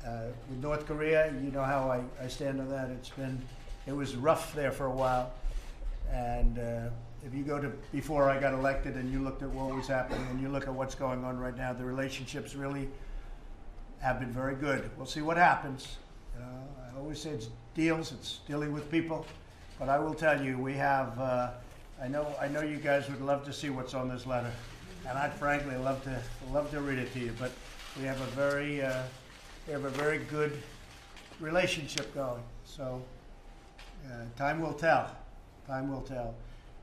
With North Korea, you know how I stand on that. It was rough there for a while. And if you go to before I got elected and you looked at what was happening and you look at what's going on right now, the relationships really have been very good. We'll see what happens. I always say it's deals, it's dealing with people. But I will tell you, we have, I know you guys would love to see what's on this letter. And I'd frankly love to read it to you, but we have a very good relationship going. So time will tell. Time will tell.